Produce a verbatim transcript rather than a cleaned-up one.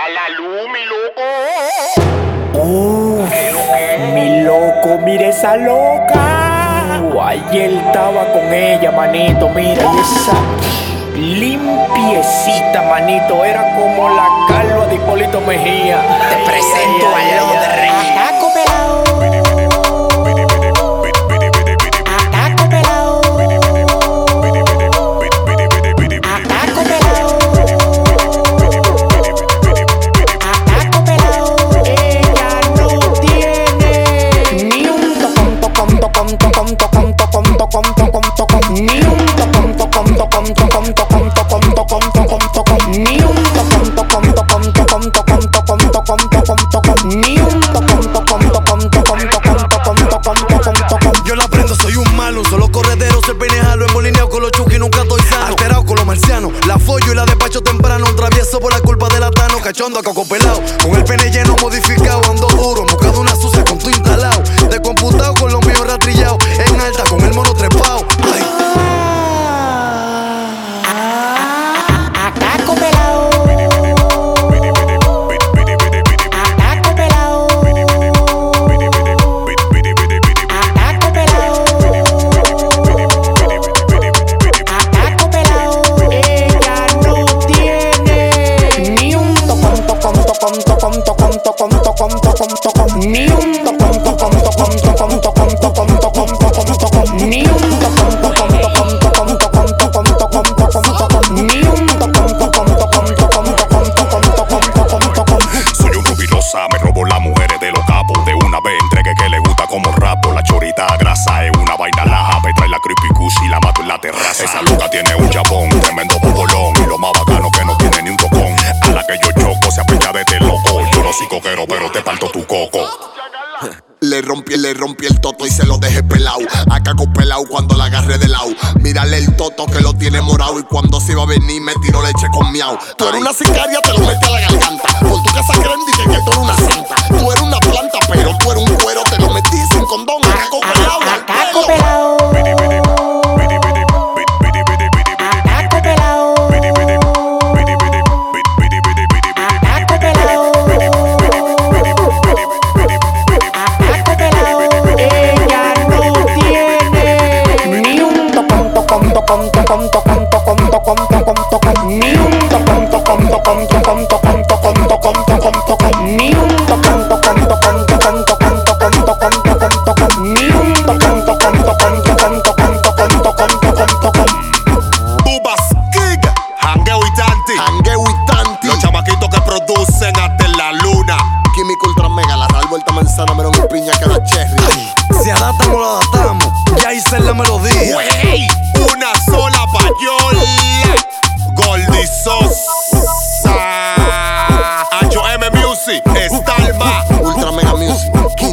apaga la luz, mi loco. Uh, mi loco, mira esa loca. Uh, ayer estaba con ella, manito, mira, y esa limpiecita, manito, era como la calva de Hipólito Mejía. Te Ay, presento ay, a ay, Londres. ay, ay. Ataco pelado. Ataco pelado. Ataco pelado. Ataco pelado. Ella no tiene ni un tocón, tocón, tocón, tocón, tocón, tocón, tocón, tocón, tocón, ni un tocón, tocón, tocón, tocón, tocón, tocón, tocón, tocón, tocón, ni un tocón, tocón, tocón, tocón, tocón, tocón, tocón, tocón, tocón, ni un tocón, tocón, tocón, tocón, tocón, tocón, tocón, tocón, tocón. Yo la prendo, soy un malo, un solo corredero, ser penejalo, embolineado con los chuki, nunca estoy sano. Alterado con los marcianos, la follo y la despacho temprano, un travieso por la culpa de la Tano, cachondo a coco pelado, con el pene lleno modificado, ando duro, en busca de una sucia con tu instalado, de computado con los míos ratrillados, en alta con el mono trepado. Ay. Ataco pelado. Ataco pelado. Ataco pelado. Ataco pelado. Ella no tiene ni un tocón, tocón, tocón, tocón, tocón, tocón, tocón, tocón, tocón, ni un tocón, tocón, tocón, tocón, tocón, tocón, tocón, tocón, tocón, ni un tocón, tocón, tocón, tocón, tocón, tocón, tocón, tocón, tocón, ni un tocón, tocón, tocón, tocón, tocón, tocón, tocón, tocón, tocón. Soy un rubirosa, me robo las mujeres de los capos. De una vez entregué que le gusta como rapo. La chorita grasa es una vaina laja. Me trae la creepy cush y la mato en la terraza. Esa loca tiene un chapón, tremendo bobolón. Y lo más bacano que no tiene ni un tocón. A la que yo choco se apecha de este loco. Yo no soy coquero, pero te parto tu coco. Le rompí, le rompí el toto y se lo dejé pelao. Acá con pelao cuando la agarré de lado. Mírale el toto que lo tiene morado. Y cuando se iba a venir me tiró leche con miau. Tú eres una sicaria, te lo metí a la garganta. Por tu casa creen que, que tú eres una santa. Tú eres una planta, pero tú eres un cuero. Te lo metí sin condón. Acá con pelao y al Ataco pelo. pelado. Ataco pelado. Ataco pelado. Ataco pelado. Ella no tiene ni un tocón, tocón, tocón, tocón, tocón, tocón, tocón, tocón, tocón, ni un tocón, tocón, tocón, tocón, tocón, tocón, tocón, tocón, tocón, ni un tocón, tocón, tocón, tocón, tocón, tocón, tocón, tocón, tocón, ni un tocón, tocón, tocón, tocón, tocón, tocón, tocón, tocón, tocón. Bubas King, Hangueo y Tanti. Hangueo y Tanti. Los chamaquitos que producen hasta en la luna. Químico ultra mega, la real vuelta manzana, melón y piña que da cherry. Si adaptamos, lo adaptamos, ya hice la melodía. Wey, una sola payola. Goldie Sosa. H M Music, Estalma. Ultra mega music.